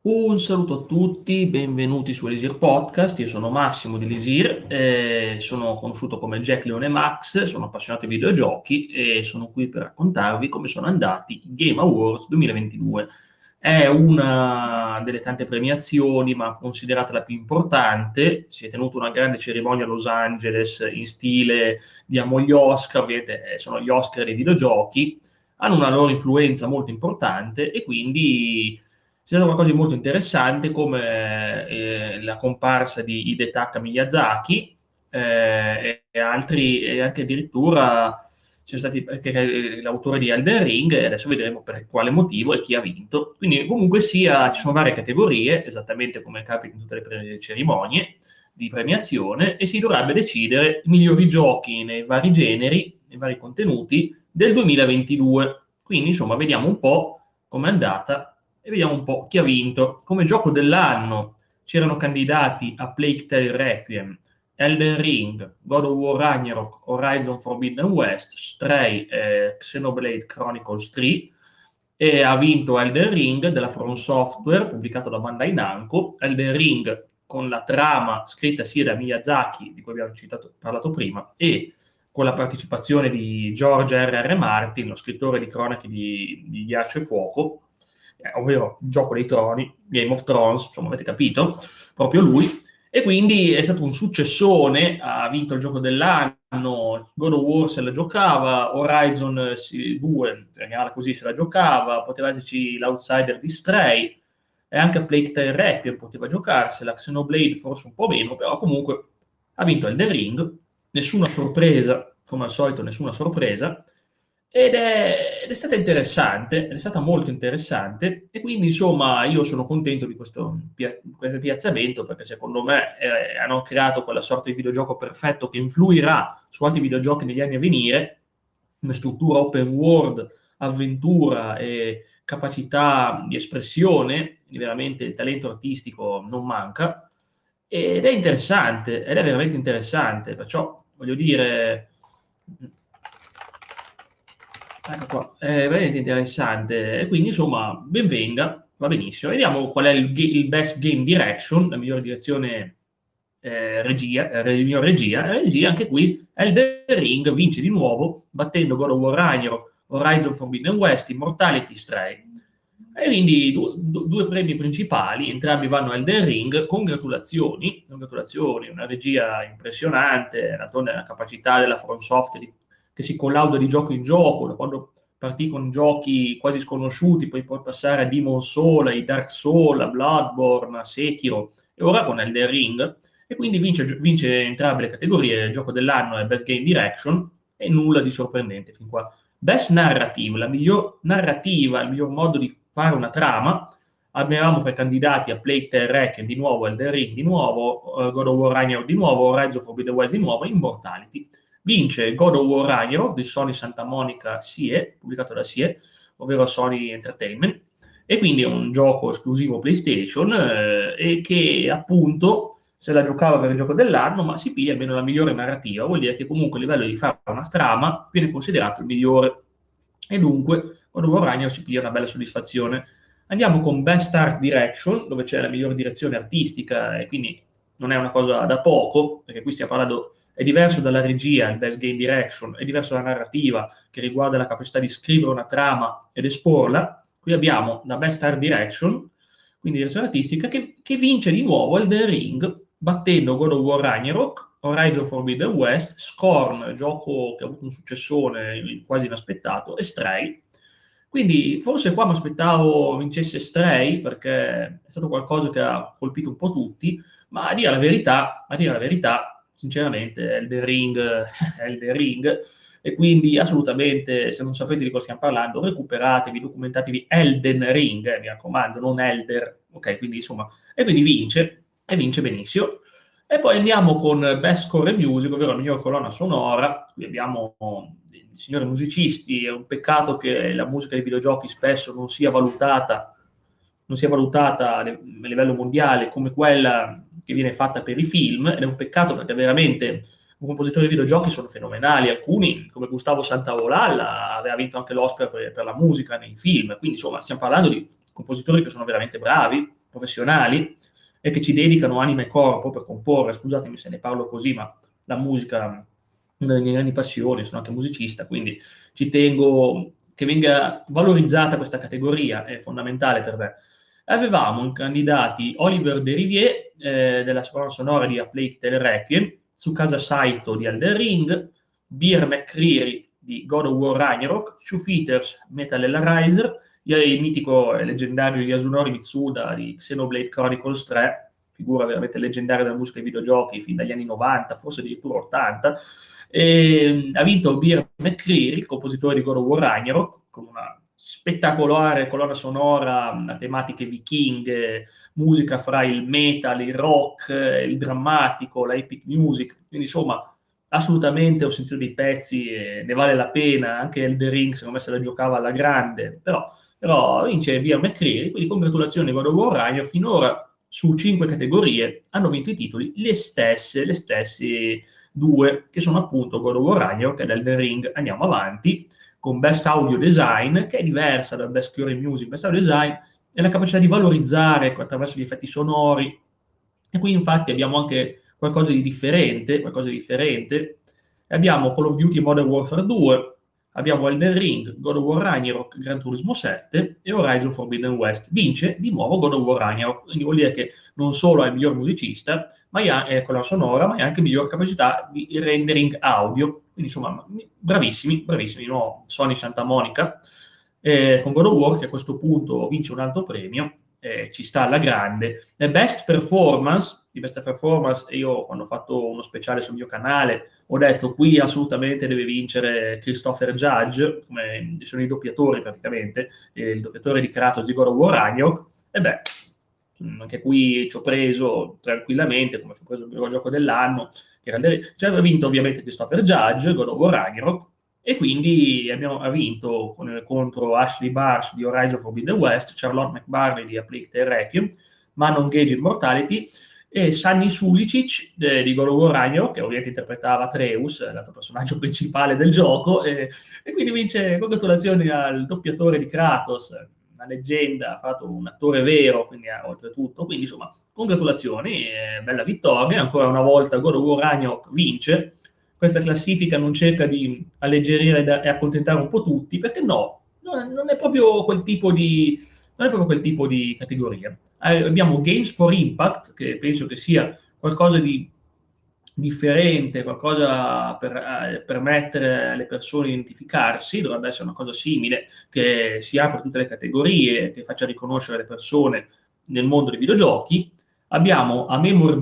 Un saluto a tutti, benvenuti su Elisir Podcast. Io sono Massimo di Elisir, sono conosciuto come Jack Leone Max, sono appassionato di videogiochi e sono qui per raccontarvi come sono andati i Game Awards 2022. È una delle tante premiazioni, ma considerata la più importante. Si è tenuta una grande cerimonia a Los Angeles in stile diamo gli Oscar, vedete, sono gli Oscar dei videogiochi, hanno una loro influenza molto importante e quindi è stato qualcosa di molto interessante come la comparsa di Hidetaka Miyazaki e altri, e anche addirittura c'è stati perché è l'autore di Elden Ring e adesso vedremo per quale motivo e chi ha vinto. Quindi comunque sia, ci sono varie categorie, esattamente come capita in tutte le cerimonie di premiazione, e si dovrebbe decidere i migliori giochi nei vari generi, nei vari contenuti del 2022. Quindi insomma vediamo un po' com'è andata e vediamo un po' chi ha vinto. Come gioco dell'anno c'erano candidati a Plague Tale Requiem, Elden Ring, God of War Ragnarok, Horizon Forbidden West, Stray, Xenoblade Chronicles 3, e ha vinto Elden Ring della From Software, pubblicato da Bandai Namco. Elden Ring con la trama scritta sia da Miyazaki, di cui abbiamo parlato prima, e con la partecipazione di George R.R. Martin, lo scrittore di cronache di Ghiaccio e Fuoco, ovvero Gioco dei Troni, Game of Thrones, insomma avete capito, proprio lui. E quindi è stato un successone, ha vinto il gioco dell'anno, God of War se la giocava, Horizon 2, chiamiamola così, se la giocava, poteva esserci l'outsider di Stray, e anche a Plague Tale Requiem poteva giocarsela, Xenoblade forse un po' meno, però comunque ha vinto Elden Ring, nessuna sorpresa, come al solito nessuna sorpresa, ed è stata interessante, ed è stata molto interessante, e quindi insomma io sono contento di questo piazzamento, perché secondo me hanno creato quella sorta di videogioco perfetto che influirà su altri videogiochi negli anni a venire, una struttura open world, avventura e capacità di espressione, veramente il talento artistico non manca, ed è interessante, ed è veramente interessante, perciò voglio dire, ecco qua, è veramente interessante, e quindi insomma ben venga, va benissimo. Vediamo qual è il best game direction, la migliore direzione regia, miglior regia, anche qui Elden Ring vince di nuovo, battendo God of War Ragnarok, Horizon Forbidden West, Immortality, Stray. E quindi due premi principali, entrambi vanno a Elden Ring. Congratulazioni, una regia impressionante, la capacità della From Software che si collauda di gioco in gioco, da quando partì con giochi quasi sconosciuti, poi puoi passare a Demon Soul, ai Dark Souls, a Bloodborne, a Sekiro, e ora con Elden Ring, e quindi vince entrambe le categorie, il gioco dell'anno e Best Game Direction, e nulla di sorprendente fin qua. Best Narrative, la miglior narrativa, il miglior modo di fare una trama, avevamo fra i candidati a Plague Tale Requiem di nuovo, Elden Ring di nuovo, God of War Ragnarok di nuovo, Horizon Forbidden West di nuovo, Immortality. Vince God of War Ragnarok di Sony Santa Monica SIE, pubblicato da SIE, ovvero Sony Entertainment, e quindi è un gioco esclusivo PlayStation e che appunto se la giocava per il gioco dell'anno, ma si piglia almeno la migliore narrativa, vuol dire che comunque a livello di fare una trama viene considerato il migliore, e dunque God of War Ragnarok ci piglia una bella soddisfazione. Andiamo con Best Art Direction, dove c'è la migliore direzione artistica, e quindi non è una cosa da poco, perché qui stiamo parlando, è diverso dalla regia, il Best Game Direction, è diverso dalla narrativa, che riguarda la capacità di scrivere una trama ed esporla. Qui abbiamo la Best Art Direction, quindi direzione artistica, che vince di nuovo Elden Ring, battendo God of War Ragnarok, Horizon Forbidden West, Scorn, gioco che ha avuto un successone quasi inaspettato, e Stray. Quindi forse qua mi aspettavo vincesse Stray, perché è stato qualcosa che ha colpito un po' tutti, ma a dire la verità, sinceramente, Elden Ring, Elden Ring, e quindi assolutamente, se non sapete di cosa stiamo parlando, recuperatevi, documentatevi Elden Ring, mi raccomando, non Elder, ok? Quindi insomma, e vince benissimo. E poi andiamo con Best Score and Music, ovvero la miglior colonna sonora. Qui abbiamo dei signori musicisti, è un peccato che la musica dei videogiochi spesso non sia valutata a livello mondiale come quella che viene fatta per i film, ed è un peccato perché veramente i compositori di videogiochi sono fenomenali, alcuni come Gustavo Santaolalla aveva vinto anche l'Oscar per la musica nei film, quindi insomma stiamo parlando di compositori che sono veramente bravi, professionali e che ci dedicano anima e corpo per comporre. Scusatemi se ne parlo così, ma la musica è una delle mie grandi passioni, sono anche musicista, quindi ci tengo che venga valorizzata questa categoria, è fondamentale per me. Avevamo candidati Oliver Derivier, della colonna sonora di A Plague Tale Requiem, Tsukasa Saito di Elden Ring, Beer McCreary di God of War Ragnarok, Foo Fighters Metal Hellraiser, il mitico e leggendario Yasunori Mitsuda di Xenoblade Chronicles 3, figura veramente leggendaria della musica ai videogiochi fin dagli anni 90, forse addirittura 80. Ha vinto Beer McCreary, il compositore di God of War Ragnarok, con una spettacolare colonna sonora a tematiche vichinghe, musica fra il metal, il rock, il drammatico, la epic music, quindi insomma assolutamente ho sentito dei pezzi e ne vale la pena, anche Elden Ring secondo me se la giocava alla grande, però vince Beer McCreary, quindi congratulazioni God of War Ragnarok, finora su 5 categorie hanno vinto i titoli le stesse due, che sono appunto God of War Ragnarok ed Elden Ring. Andiamo avanti con Best Audio Design, che è diversa dal Best Score in Music. Best Audio Design è la capacità di valorizzare attraverso gli effetti sonori, e qui infatti abbiamo anche qualcosa di differente. Abbiamo Call of Duty Modern Warfare 2, abbiamo Elden Ring, God of War Ragnarok, Gran Turismo 7 e Horizon Forbidden West. Vince di nuovo God of War Ragnarok, quindi vuol dire che non solo è il miglior musicista, ma con la sonora, ma è anche miglior capacità di rendering audio. Quindi insomma, bravissimi, no? Sony Santa Monica, con God of War, che a questo punto vince un altro premio, ci sta alla grande. Best Performance, io quando ho fatto uno speciale sul mio canale ho detto qui assolutamente deve vincere Christopher Judge, come sono i doppiatori praticamente, il doppiatore di Kratos di God of War Ragnarok, e beh, anche qui ci ho preso tranquillamente, come ci ho preso il videogioco dell'anno, che ha vinto ovviamente Christopher Judge, God of War Ragnarok, e quindi ha vinto contro Ashley Barsh di Horizon Forbidden West, Charlotte McBurney di A Plague Tale Requiem, Manon Gage Immortality, e Sunny Sulicic di God of War Ragnarok, che ovviamente interpretava Atreus, l'altro personaggio principale del gioco, e quindi vince. Congratulazioni al doppiatore di Kratos, una leggenda, ha fatto un attore vero, quindi oltretutto, quindi insomma, congratulazioni, bella vittoria, ancora una volta God of War Ragnarok vince. Questa classifica non cerca di alleggerire e accontentare un po' tutti, perché non è proprio quel tipo di categoria. Abbiamo Games for Impact, che penso che sia qualcosa di differente, qualcosa per permettere alle persone di identificarsi, dovrebbe essere una cosa simile, che si apre a tutte le categorie, che faccia riconoscere le persone nel mondo dei videogiochi. Abbiamo A Memoir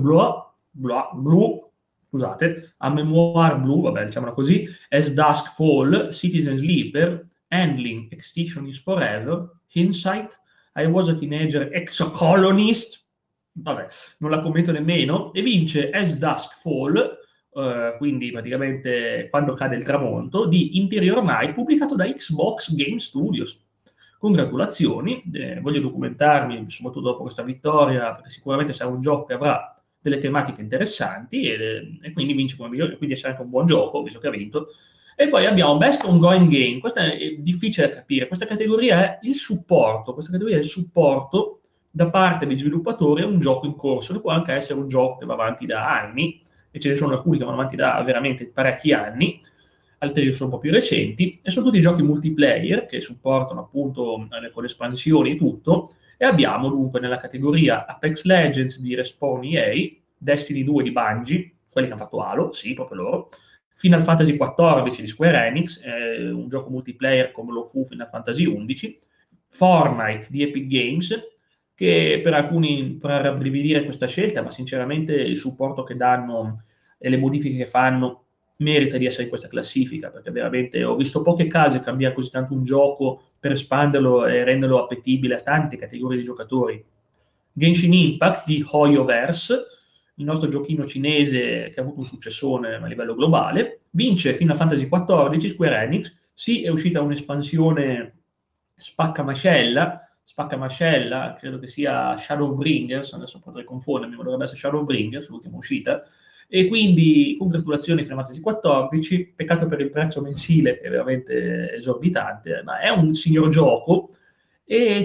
Blue, vabbè, diciamola così, As Dusk Fall, Citizen Sleeper, Handling, Extinction is Forever, Insight, I Was a Teenager Exocolonist, vabbè, non la commento nemmeno, e vince As Dusk Fall, quindi praticamente Quando cade il tramonto, di Interior Night, pubblicato da Xbox Game Studios. Congratulazioni, voglio documentarmi, soprattutto dopo questa vittoria, perché sicuramente sarà un gioco che avrà delle tematiche interessanti, e quindi vince come migliore, quindi sarà anche un buon gioco, visto che ha vinto. E poi abbiamo Best Ongoing Game, questa è difficile da capire, questa categoria è il supporto da parte degli sviluppatori a un gioco in corso, che può anche essere un gioco che va avanti da anni, e ce ne sono alcuni che vanno avanti da veramente parecchi anni, altri sono un po' più recenti, e sono tutti giochi multiplayer che supportano appunto con le espansioni e tutto. E abbiamo dunque nella categoria Apex Legends di Respawn EA, Destiny 2 di Bungie, quelli che hanno fatto Halo, sì, proprio loro, Final Fantasy XIV di Square Enix, un gioco multiplayer come lo fu Final Fantasy XI, Fortnite di Epic Games, che per alcuni farà rabbrividire questa scelta, ma sinceramente il supporto che danno e le modifiche che fanno merita di essere in questa classifica, perché veramente ho visto poche case cambiare così tanto un gioco per espanderlo e renderlo appetibile a tante categorie di giocatori. Genshin Impact di HoYoverse, il nostro giochino cinese che ha avuto un successone a livello globale, vince Final Fantasy XIV, Square Enix, sì, è uscita un'espansione spaccamascella, credo che sia Shadowbringers, adesso potrei confondermi, ma dovrebbe essere Shadowbringers, l'ultima uscita, e quindi congratulazioni Final Fantasy XIV, peccato per il prezzo mensile che è veramente esorbitante, ma è un signor gioco, e sì,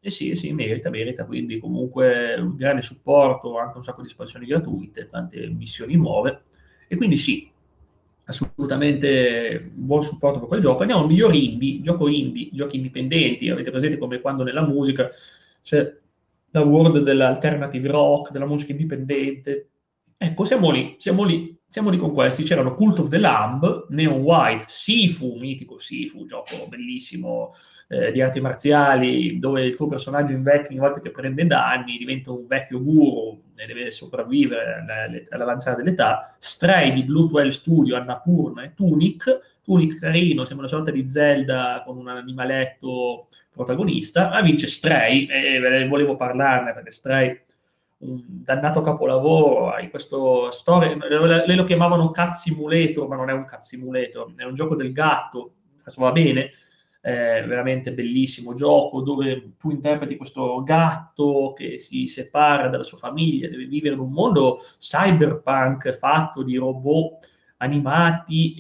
sì, merita, quindi comunque un grande supporto, anche un sacco di espansioni gratuite, tante missioni nuove, e quindi sì, assolutamente buon supporto per quel gioco. Andiamo al miglior indie, gioco indie, giochi indipendenti, avete presente come quando nella musica c'è la world dell'alternative rock, della musica indipendente. Ecco, siamo lì con questi. C'erano Cult of the Lamb, Neon White, Sifu, mitico Sifu, gioco bellissimo di arti marziali, dove il tuo personaggio invecchia ogni volta che prende danni, diventa un vecchio guru e deve sopravvivere all'avanzare dell'età. Stray di Bluetwell Studio, Annapurna e Tunic carino, sembra una sorta di Zelda con un animaletto protagonista, ma vince Stray, e volevo parlarne perché Stray un dannato capolavoro, hai questo storia, lei lo chiamavano Cat Simulator, ma non è un Cat Simulator, è un gioco del gatto, questo va bene, veramente bellissimo gioco dove tu interpreti questo gatto che si separa dalla sua famiglia, deve vivere in un mondo cyberpunk fatto di robot animati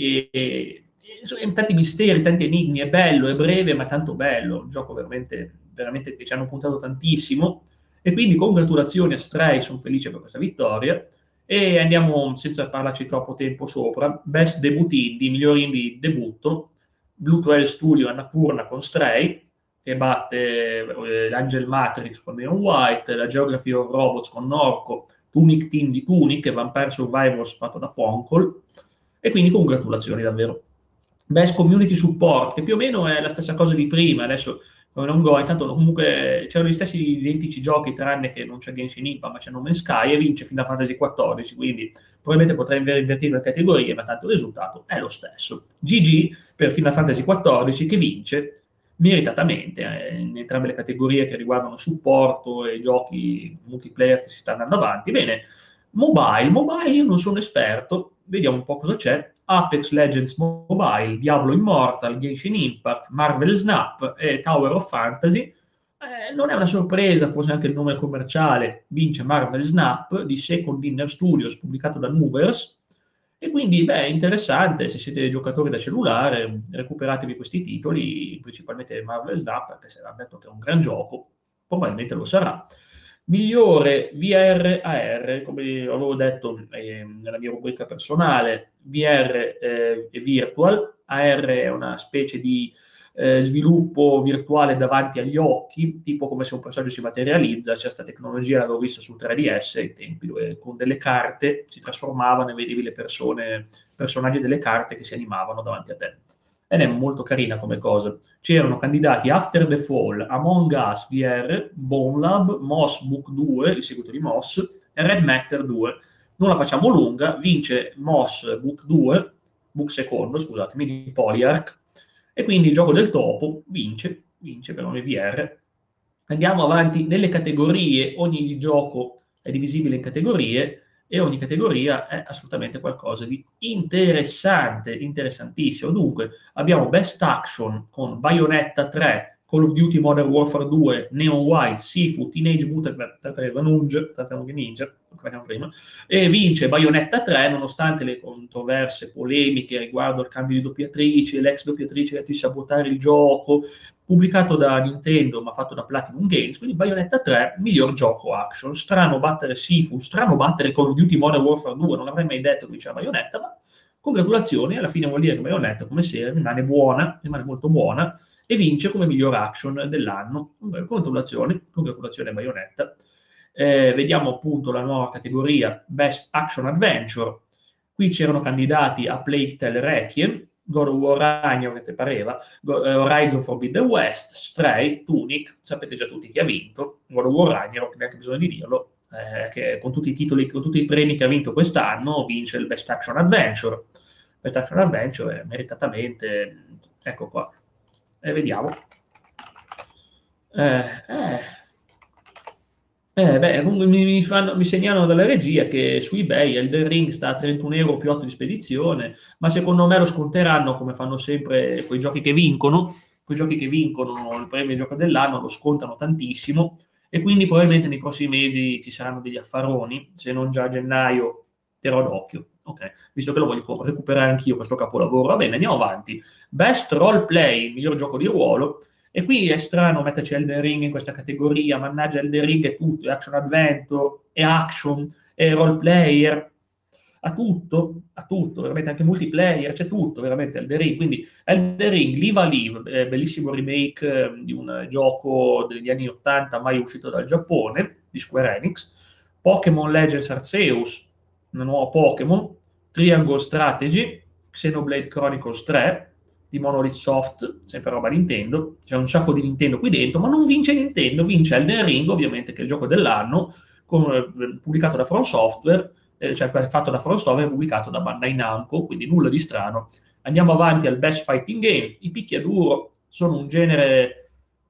e tanti misteri, tanti enigmi, è bello, è breve ma tanto bello, un gioco veramente, veramente che ci hanno puntato tantissimo e quindi congratulazioni a Stray, sono felice per questa vittoria e andiamo senza parlarci troppo tempo sopra, Best Debut Indie, miglior indie debutto, Bluetooth Studio Annapurna con Stray, che batte l'Angel Matrix con Neon White, la Geography of Robots con Norco, Tunic Team di Tunic e Vampire Survivors fatto da Ponkol, e quindi congratulazioni davvero. Best Community Support, che più o meno è la stessa cosa di prima, adesso come non go, intanto comunque c'erano gli stessi identici giochi, tranne che non c'è Genshin Impact, ma c'è No Man's Sky, e vince Final Fantasy XIV, quindi probabilmente potrei aver invertito le categorie, ma tanto il risultato è lo stesso. GG per Final Fantasy XIV, che vince meritatamente in entrambe le categorie che riguardano supporto e giochi multiplayer che si sta andando avanti. Bene, mobile io non sono esperto, vediamo un po' cosa c'è. Apex Legends Mobile, Diablo Immortal, Genshin Impact, Marvel Snap e Tower of Fantasy. Non è una sorpresa, forse anche il nome commerciale, vince Marvel Snap di Second Dinner Studios, pubblicato da Movers, e quindi, beh, è interessante, se siete giocatori da cellulare, recuperatevi questi titoli, principalmente Marvel Snap, perché se l'hanno detto che è un gran gioco, probabilmente lo sarà. Migliore VR AR, come avevo detto nella mia rubrica personale, VR e Virtual, AR è una specie di sviluppo virtuale davanti agli occhi, tipo come se un personaggio si materializza, c'è questa tecnologia, l'avevo vista sul 3DS ai tempi, dove con delle carte si trasformavano e vedevi le personaggi delle carte che si animavano davanti a te. Ed è molto carina come cosa. C'erano candidati After the Fall, Among Us VR, Bone Lab, Moss Book 2, il seguito di Moss, e Red Matter 2. Non la facciamo lunga, vince Moss Book 2, Book secondo, scusatemi, di Polyarch, e quindi il gioco del topo vince per ogni VR. Andiamo avanti nelle categorie, ogni gioco è divisibile in categorie e ogni categoria è assolutamente qualcosa di interessante, interessantissimo. Dunque, abbiamo Best Action con Bayonetta 3, Call of Duty Modern Warfare 2, Neon White, Sifu, Teenage Mutant Ninja, prima, e vince Bayonetta 3 nonostante le controverse polemiche riguardo al cambio di doppiatrice, l'ex doppiatrice che ha di sabotare il gioco, pubblicato da Nintendo ma fatto da Platinum Games, quindi Bayonetta 3, miglior gioco action. Strano battere Sifu, strano battere Call of Duty Modern Warfare 2, non avrei mai detto che vinceva Bayonetta, ma congratulazioni, alla fine vuol dire che Bayonetta come serie rimane buona, rimane molto buona, e vince come miglior action dell'anno. Congratulazioni a Bayonetta. Vediamo appunto la nuova categoria Best Action Adventure. Qui c'erano candidati a Plague Tale Requiem, God of War Ragnarok, che te pareva, Horizon Forbidden West, Stray, Tunic, sapete già tutti chi ha vinto, God of War Ragnarok, neanche bisogno di dirlo, che con tutti i titoli, con tutti i premi che ha vinto quest'anno, vince il Best Action Adventure. Best Action Adventure meritatamente, ecco qua, vediamo. Beh, mi segnalano dalla regia che su eBay Elden Ring sta a 31 euro più 8 di spedizione, ma secondo me lo sconteranno come fanno sempre quei giochi che vincono il premio gioco dell'anno, lo scontano tantissimo e quindi probabilmente nei prossimi mesi ci saranno degli affaroni, se non già a gennaio terrò d'occhio. Ok, visto che lo voglio recuperare anch'io questo capolavoro. Va bene, andiamo avanti. Best Role Play, miglior gioco di ruolo. E qui è strano metterci Elden Ring in questa categoria, mannaggia, Elden Ring è tutto, è action adventure, è action, è role player, ha tutto, veramente anche multiplayer, c'è tutto, veramente Elden Ring. Quindi Elden Ring, Live Alive, bellissimo remake di un gioco degli anni 80 mai uscito dal Giappone, di Square Enix, Pokémon Legends Arceus, un nuovo Pokémon, Triangle Strategy, Xenoblade Chronicles 3, di Monolith Soft, sempre roba Nintendo, c'è un sacco di Nintendo qui dentro, ma non vince Nintendo, vince Elden Ring, ovviamente, che è il gioco dell'anno, pubblicato da From Software, cioè fatto da From Software e pubblicato da Bandai Namco, quindi nulla di strano. Andiamo avanti al Best Fighting Game. I picchiaduro sono un genere...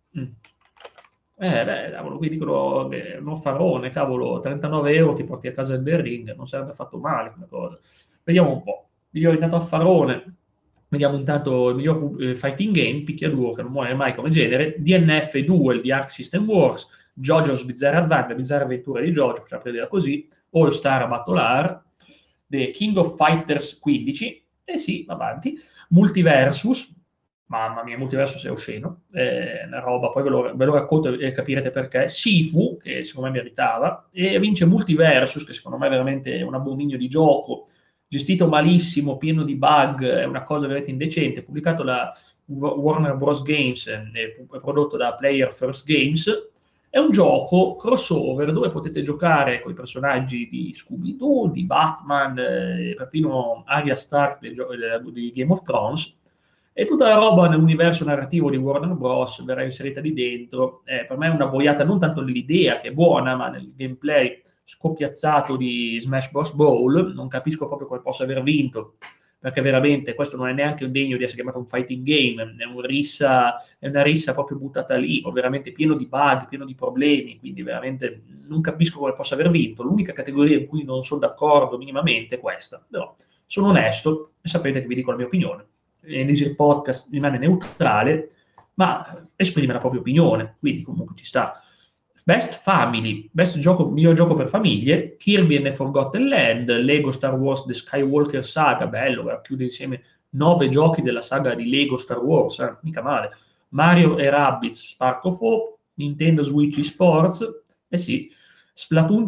cavolo, qui dicono che non farone, cavolo, 39 euro ti porti a casa il Ring, non sarebbe fatto male come cosa. Vediamo un po'. Migliore intanto affarone, vediamo intanto il miglior fighting game, picchiaduro che non muore mai come genere, DNF Duel di Arc System Works, JoJo's Bizarre Adventure, Bizarre Avventure di JoJo, cioè per dire così, All Star Battle R, The King of Fighters 15, e sì, avanti, Multiversus, mamma mia, Multiversus è osceno, è una roba, poi ve lo racconto e capirete perché, Sifu, che secondo me meritava, e vince Multiversus, che secondo me è veramente un abominio di gioco, gestito malissimo, pieno di bug, è una cosa veramente indecente, pubblicato da Warner Bros. Games, prodotto da Player First Games. È un gioco crossover dove potete giocare con i personaggi di Scooby-Doo, di Batman, perfino Arya Stark di Game of Thrones, e tutta la roba nell'universo narrativo di Warner Bros. Verrà inserita lì dentro. Per me è una boiata non tanto nell'idea, che è buona, ma nel gameplay scoppiazzato di Smash Bros. Brawl. Non capisco proprio come possa aver vinto, perché veramente questo non è neanche degno di essere chiamato un fighting game, è una rissa proprio buttata lì, veramente pieno di bug, pieno di problemi, quindi veramente non capisco come possa aver vinto. L'unica categoria in cui non sono d'accordo minimamente è questa, però sono onesto e sapete che vi dico la mia opinione. L'Elisir Podcast rimane neutrale, ma esprime la propria opinione, quindi comunque ci sta. Best Family, miglior gioco per famiglie, Kirby and the Forgotten Land, Lego Star Wars The Skywalker Saga, bello, chiude insieme 9 giochi della saga di Lego Star Wars, mica male, Mario e Rabbids Spark of Hope, Nintendo Switch Sports, sì, Splatoon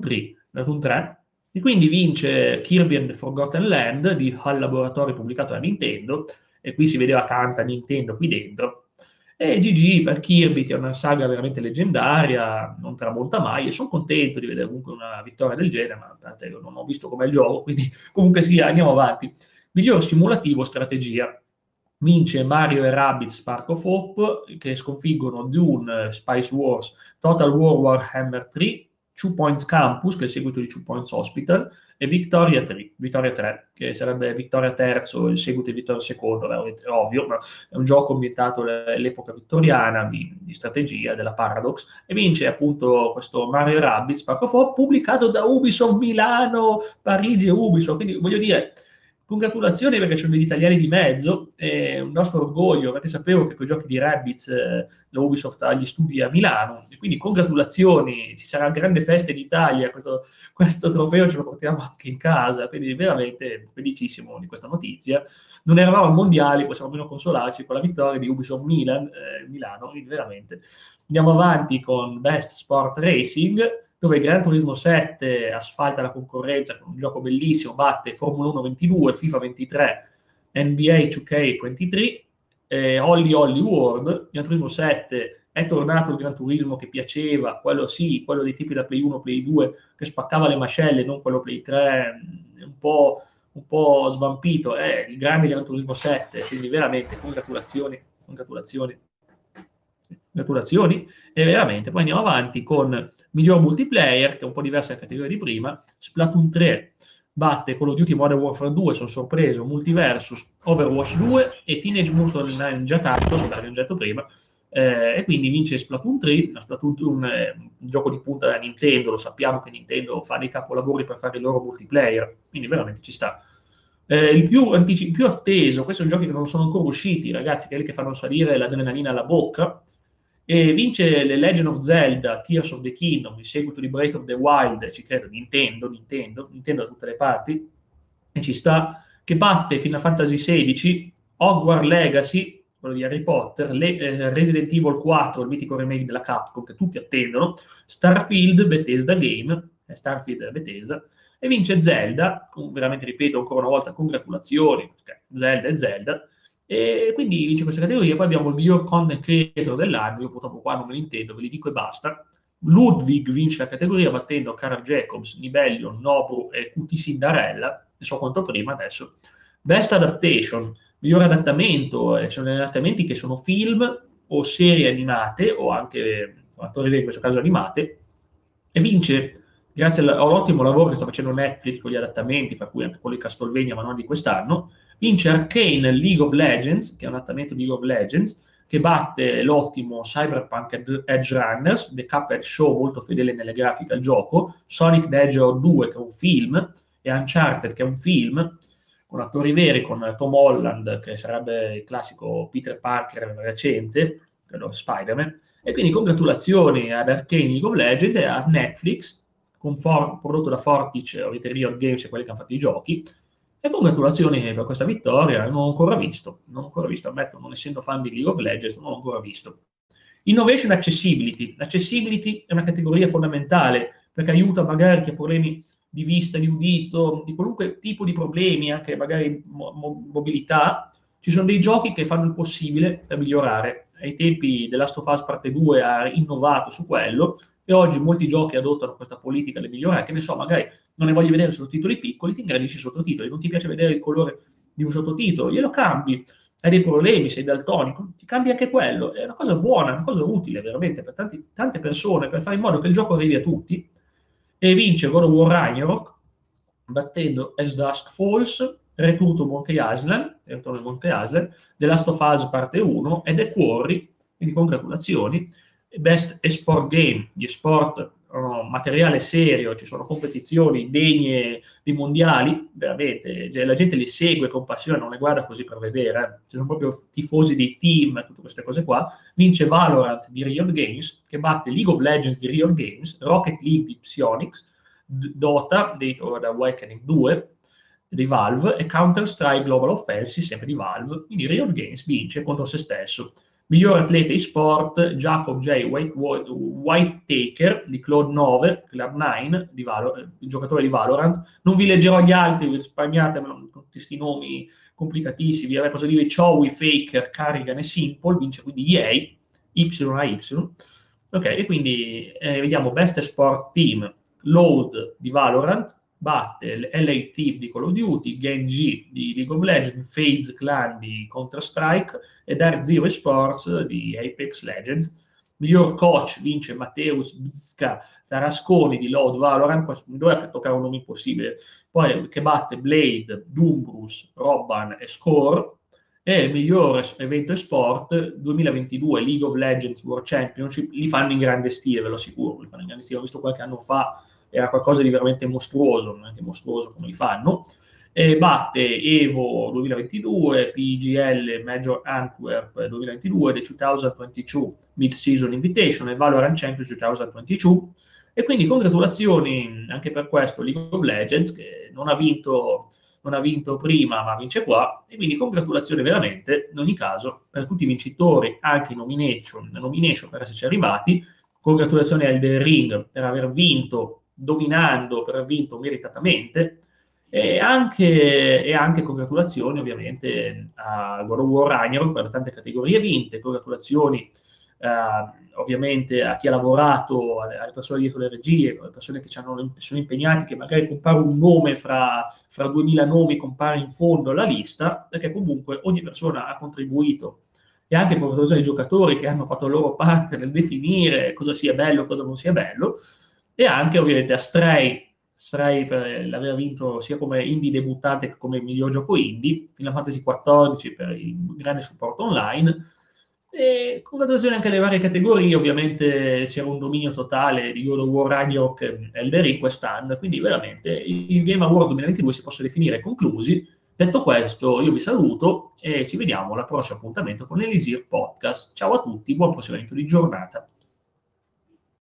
3, e quindi vince Kirby and the Forgotten Land di HAL Laboratory, pubblicato da Nintendo, e qui si vedeva tanta Nintendo qui dentro. E GG per Kirby, che è una saga veramente leggendaria, non tramonta mai, e sono contento di vedere comunque una vittoria del genere, ma io non ho visto com'è il gioco, quindi comunque sia, andiamo avanti. Miglior simulativo strategia. Vince Mario e Rabbids Spark of Hope, che sconfiggono Dune, Spice Wars, Total War Warhammer 3, 2 Points Campus, che è il seguito di 2 Points Hospital, e Victoria 3, che sarebbe Victoria terzo, il seguito di Victoria secondo, è ovvio, ma è un gioco ambientato all'epoca vittoriana di strategia della Paradox, e vince appunto questo Mario Rabbids Spark of Hope, pubblicato da Ubisoft Milano, Parigi e Ubisoft, quindi voglio dire, congratulazioni perché sono degli italiani di mezzo, è un nostro orgoglio, perché sapevo che con i giochi di Rabbids la Ubisoft ha gli studi a Milano, e quindi congratulazioni, ci sarà grande festa in Italia, questo trofeo ce lo portiamo anche in casa, quindi veramente felicissimo di questa notizia. Non eravamo ai mondiali, possiamo almeno consolarci con la vittoria di Ubisoft Milano, quindi veramente. Andiamo avanti con Best Sport Racing, dove Gran Turismo 7 asfalta la concorrenza con un gioco bellissimo, batte Formula 1 22, FIFA 23, NBA 2K23, Holly Holly World. Gran Turismo 7 è tornato il Gran Turismo che piaceva, quello sì, quello dei tipi da Play 1, Play 2, che spaccava le mascelle, non quello Play 3, un po' svampito, è il grande Gran Turismo 7, quindi veramente congratulazioni. E veramente poi andiamo avanti con miglior multiplayer, che è un po' diversa dalla categoria di prima. Splatoon 3 batte Call of Duty Modern Warfare 2, sono sorpreso, Multiversus, Overwatch 2 e Teenage Mutant Ninja Turtles, l'abbiamo detto prima, e quindi vince Splatoon 3. Splatoon è un gioco di punta da Nintendo, lo sappiamo che Nintendo fa dei capolavori per fare i loro multiplayer, quindi veramente ci sta. Il più atteso, questi sono giochi che non sono ancora usciti, ragazzi, quelli che fanno salire l'adrenalina alla bocca, e vince le Legend of Zelda, Tears of the Kingdom, il seguito di Breath of the Wild, ci credo, Nintendo da tutte le parti, e ci sta, che batte Final Fantasy XVI, Hogwarts Legacy, quello di Harry Potter, Resident Evil 4, il mitico remake della Capcom che tutti attendono, Starfield, Bethesda Game, Starfield Bethesda, e vince Zelda, veramente ripeto ancora una volta, congratulazioni, perché Zelda è Zelda, e quindi vince questa categoria. Poi abbiamo il miglior content creator dell'anno, io purtroppo qua non me ne intendo, ve li dico e basta. Ludwig vince la categoria battendo Carl Jacobs, Nibellion, Nobu e QT Cinderella, ne so quanto prima adesso. Best Adaptation, miglior adattamento, sono degli adattamenti che sono film o serie animate, o anche attori in questo caso animate, e vince, grazie all'ottimo lavoro che sta facendo Netflix con gli adattamenti, fra cui anche quello di Castlevania, ma non di quest'anno, vince Arcane League of Legends, che è un adattamento di League of Legends, che batte l'ottimo Cyberpunk Edge Runners, The Cuphead Show, molto fedele nelle grafiche al gioco, Sonic the Hedgehog 2, che è un film, e Uncharted, che è un film, con attori veri, con Tom Holland, che sarebbe il classico Peter Parker recente, quello Spider-Man, e quindi congratulazioni ad Arcane League of Legends e a Netflix, prodotto da Fortich, ovviamente Riot Games e quelli che hanno fatto i giochi, e congratulazioni per questa vittoria. Non ho ancora visto, ammetto, non essendo fan di League of Legends, non l'ho ancora visto. Innovation Accessibility. L'accessibility è una categoria fondamentale, perché aiuta magari chi ha problemi di vista, di udito, di qualunque tipo di problemi, anche magari mobilità. Ci sono dei giochi che fanno il possibile per migliorare. Ai tempi The Last of Us Parte 2 ha innovato su quello, e oggi molti giochi adottano questa politica di migliorare, che ne so, magari non ne voglio vedere sottotitoli piccoli, ti ingrandisci i sottotitoli, non ti piace vedere il colore di un sottotitolo, glielo cambi, hai dei problemi, sei daltonico, ti cambi anche quello, è una cosa buona, una cosa utile veramente per tante persone, per fare in modo che il gioco arrivi a tutti, e vince God of War Ragnarok, battendo As Dusk Falls, Return to Monkey Island, The Last of Us Parte 1 e The Quarry, quindi congratulazioni. Best Esport Game, gli sport, materiale serio, ci sono competizioni degne dei mondiali, veramente, la gente li segue con passione, non le guarda così per vedere, ci sono proprio tifosi dei team, tutte queste cose qua. Vince Valorant di Riot Games, che batte League of Legends di Riot Games, Rocket League di Psyonix, Dota, Date of the Awakening 2 di Valve, e Counter-Strike Global Offensive, sempre di Valve. Quindi Riot Games vince contro se stesso. Miglior atleta e-sport, Jacob J. Whitetaker di Cloud9, il giocatore di Valorant. Non vi leggerò gli altri, vi risparmiatemelo con questi nomi complicatissimi. Posso dire Chowi, Faker, Carrigan e Simple, vince quindi EA, YAY. Ok, e quindi vediamo Best Sport Team, Load di Valorant, batte LA Team di Call of Duty, Genji di League of Legends, FaZe Clan di Counter-Strike e Dark Zero Sports di Apex Legends. Miglior coach vince Matteus Bzka Tarasconi di Load Valorant, questo doveva toccare un nome impossibile, poi che batte Blade, Dumbrus, Robban e Score. E il miglior evento e sport 2022 League of Legends World Championship, li fanno in grande stile, ve lo assicuro, li fanno in grande stile, ho visto qualche anno fa, era qualcosa di veramente mostruoso, veramente mostruoso come li fanno, e batte Evo 2022, PGL Major Antwerp 2022, The 2022 Mid-Season Invitation e Valorant Champions 2022, e quindi congratulazioni anche per questo League of Legends, che non ha vinto prima, ma vince qua, e quindi congratulazioni veramente, in ogni caso, per tutti i vincitori, anche in nomination per esserci arrivati. Congratulazioni a Elden Ring per aver vinto dominando, per aver vinto meritatamente, e anche congratulazioni ovviamente a God of War Ragnarok per le tante categorie vinte. Congratulazioni ovviamente a chi ha lavorato, alle persone dietro le regie, alle persone che sono impegnati, che magari compare un nome fra 2000 nomi, compare in fondo alla lista, perché comunque ogni persona ha contribuito, e anche congratulazioni ai giocatori che hanno fatto la loro parte nel definire cosa sia bello, cosa non sia bello, e anche ovviamente a Stray per l'aver vinto sia come indie debuttante che come miglior gioco indie, Final Fantasy XIV per il grande supporto online, e congratulazioni anche alle varie categorie. Ovviamente c'era un dominio totale di God of War Ragnarok e Elden Ring quest'anno, quindi veramente il Game Award 2022 si possono definire conclusi. Detto questo, io vi saluto e ci vediamo al prossimo appuntamento con l'Elisir Podcast. Ciao a tutti, buon proseguimento di giornata.